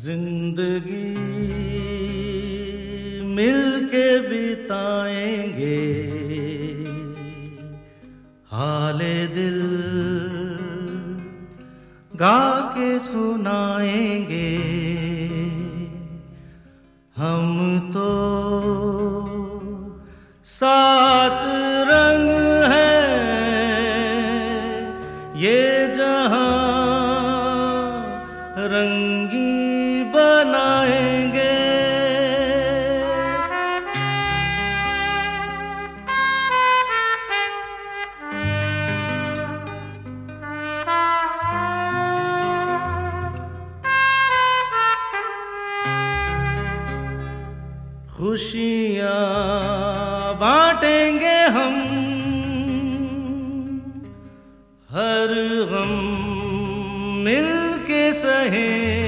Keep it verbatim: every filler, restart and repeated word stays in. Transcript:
जिंदगी मिलके बिताएंगे, हाले दिल गा के सुनाएंगे। हम तो सात रंग हैं, ये जहां रंगी बनाएंगे। खुशियाँ बांटेंगे हम, हर गम मिल के सहे।